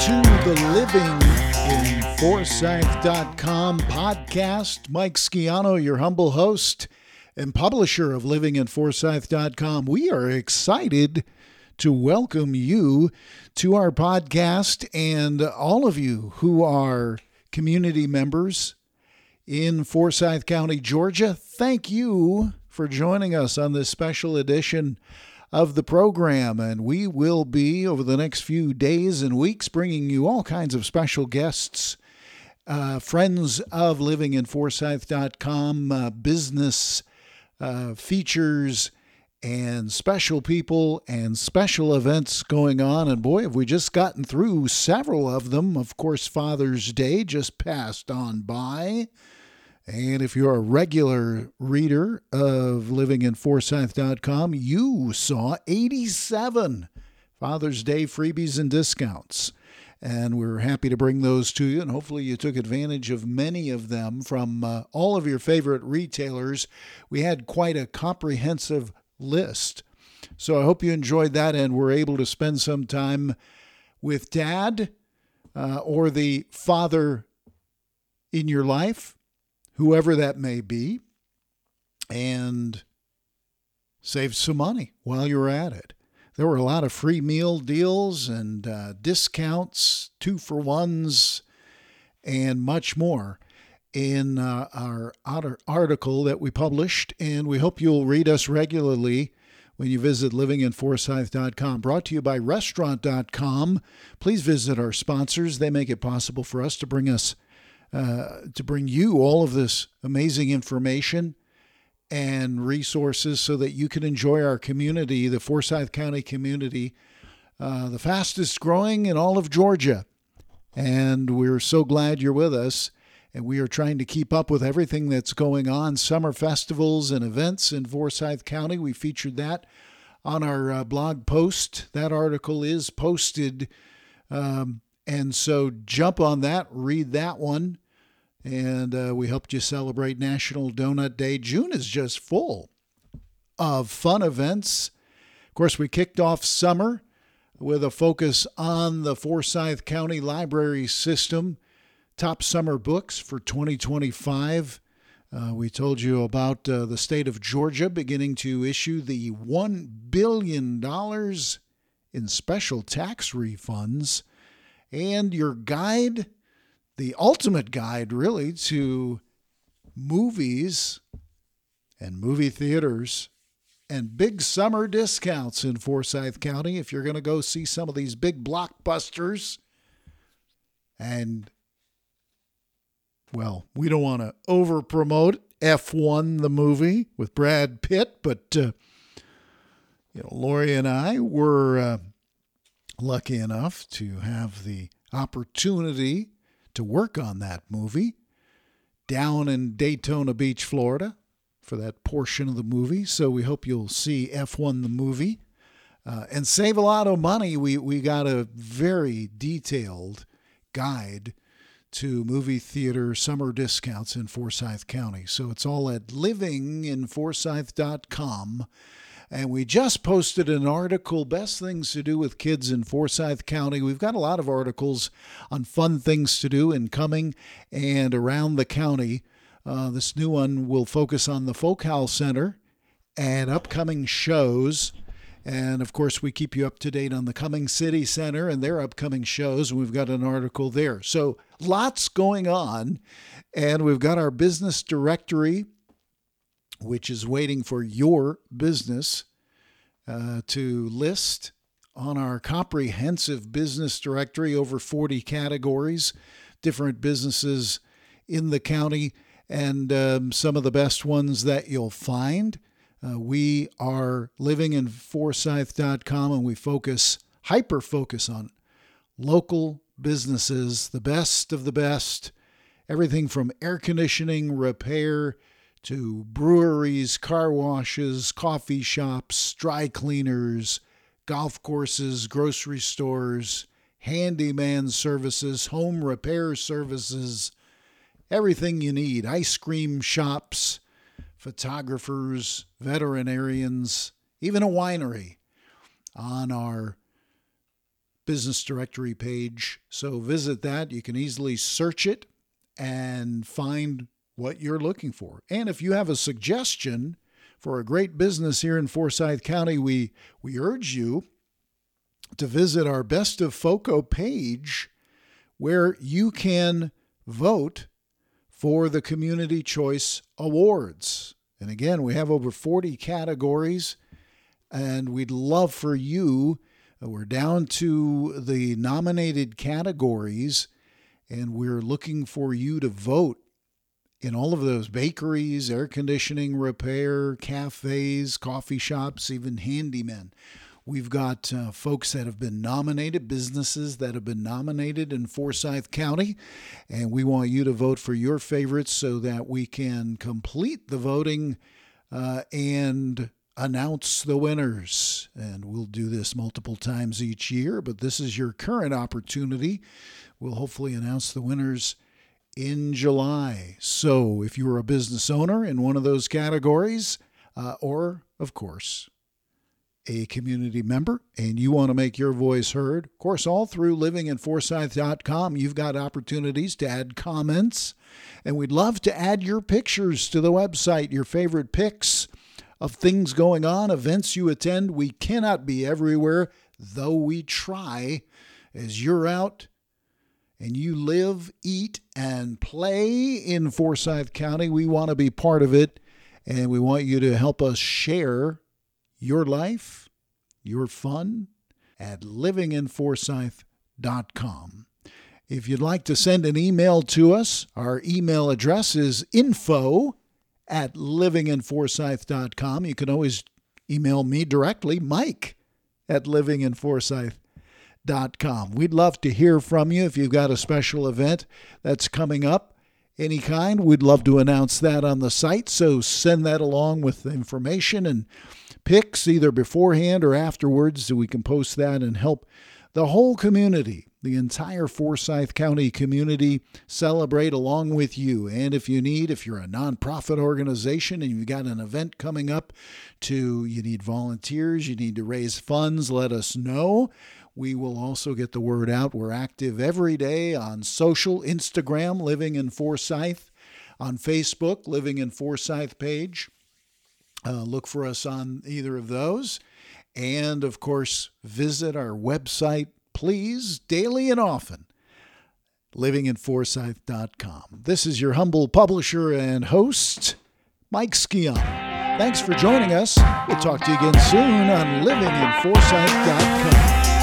to the LivingInForsyth.com podcast. Mike Schiano, your humble host and publisher of LivingInForsyth.com. We are excited to welcome you to our podcast, and all of you who are community members in Forsyth County, Georgia. Thank you for joining us on this special edition of the program, and we will be, over the next few days and weeks, bringing you all kinds of special guests, friends of LivingInForsyth.com, business features, and special people and special events going on. And boy, have we just gotten through several of them. Of course, Father's Day just passed on by. And if you're a regular reader of LivingInForsyth.com, you saw 87 Father's Day freebies and discounts. And we're happy to bring those to you. And hopefully you took advantage of many of them from all of your favorite retailers. We had quite a comprehensive list. So I hope you enjoyed that and were able to spend some time with Dad or the father in your life, whoever that may be, and save some money while you're at it. There were a lot of free meal deals and discounts, 2-for-1s, and much more in our article that we published, and we hope you'll read us regularly when you visit LivingInForsyth.com. Brought to you by Restaurant.com. Please visit our sponsors. They make it possible for us to bring you all of this amazing information and resources so that you can enjoy our community, the Forsyth County community, the fastest growing in all of Georgia. And we're so glad you're with us. And we are trying to keep up with everything that's going on, summer festivals and events in Forsyth County. We featured that on our blog post. That article is posted. And so jump on that, read that one. And we helped you celebrate National Donut Day. June is just full of fun events. Of course, we kicked off summer with a focus on the Forsyth County Library System. Top summer books for 2025. We told you about the state of Georgia beginning to issue the $1 billion in special tax refunds. And your guide, the ultimate guide really, to movies and movie theaters and big summer discounts in Forsyth County if you're going to go see some of these big blockbusters. And well, we don't want to over-promote F1, the movie with Brad Pitt, but Lori and I were lucky enough to have the opportunity to work on that movie down in Daytona Beach, Florida, for that portion of the movie. So we hope you'll see F1, the movie, and save a lot of money. We got a very detailed guide to movie theater summer discounts in Forsyth County. So it's all at LivingInForsyth.com. And we just posted an article, Best Things to Do with Kids in Forsyth County. We've got a lot of articles on fun things to do in coming and around the county. This new one will focus on the Folk Howl Center and upcoming shows. And, of course, we keep you up to date on the Cumming City Center and their upcoming shows. We've got an article there. So lots going on. And we've got our business directory, which is waiting for your business to list on our comprehensive business directory, over 40 categories, different businesses in the county, and some of the best ones that you'll find. We are LivingInForsyth.com, and we hyper-focus on local businesses, the best of the best, everything from air conditioning repair to breweries, car washes, coffee shops, dry cleaners, golf courses, grocery stores, handyman services, home repair services, everything you need, ice cream shops, photographers, veterinarians, even a winery on our business directory page. So visit that. You can easily search it and find what you're looking for. And if you have a suggestion for a great business here in Forsyth County, we urge you to visit our Best of FOCO page, where you can vote for the Community Choice Awards. And again, we have over 40 categories, and we'd love for you. We're down to the nominated categories, and we're looking for you to vote in all of those: bakeries, air conditioning repair, cafes, coffee shops, even handymen. We've got folks that have been nominated, businesses that have been nominated in Forsyth County, and we want you to vote for your favorites so that we can complete the voting and announce the winners. And we'll do this multiple times each year, but this is your current opportunity. We'll hopefully announce the winners in July. So if you're a business owner in one of those categories, or, of course, a community member, and you want to make your voice heard, of course, all through livinginforsyth.com, you've got opportunities to add comments, and we'd love to add your pictures to the website, your favorite pics of things going on, events you attend. We cannot be everywhere, though we try. As you're out and you live, eat, and play in Forsyth County, we want to be part of it, and we want you to help us share your life, your fun at livinginforsyth.com. If you'd like to send an email to us, our email address is info@livinginforsyth.com. You can always email me directly, Mike@livinginforsyth.com. We'd love to hear from you if you've got a special event that's coming up, any kind. We'd love to announce that on the site, so send that along with information and pics either beforehand or afterwards, so we can post that and help the whole community, the entire Forsyth County community, celebrate along with you. And if you're a nonprofit organization and you've got an event coming up you need volunteers, you need to raise funds, let us know. We will also get the word out. We're active every day on social, Instagram, Living in Forsyth, on Facebook, Living in Forsyth page. Look for us on either of those. And, of course, visit our website, please, daily and often, livinginforsyth.com. This is your humble publisher and host, Mike Skion. Thanks for joining us. We'll talk to you again soon on livinginforsyth.com.